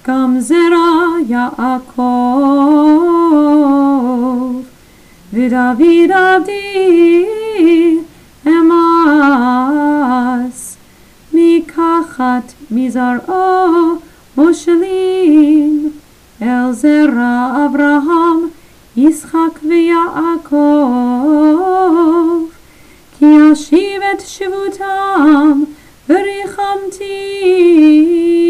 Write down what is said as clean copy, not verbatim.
גם זרע יעקב, ודוד עבדי אמס, מקחת מזרעו מושלים, אל זרע אברהם, יצחק ויעקב, כי אשיב את שבותם וריחמתי.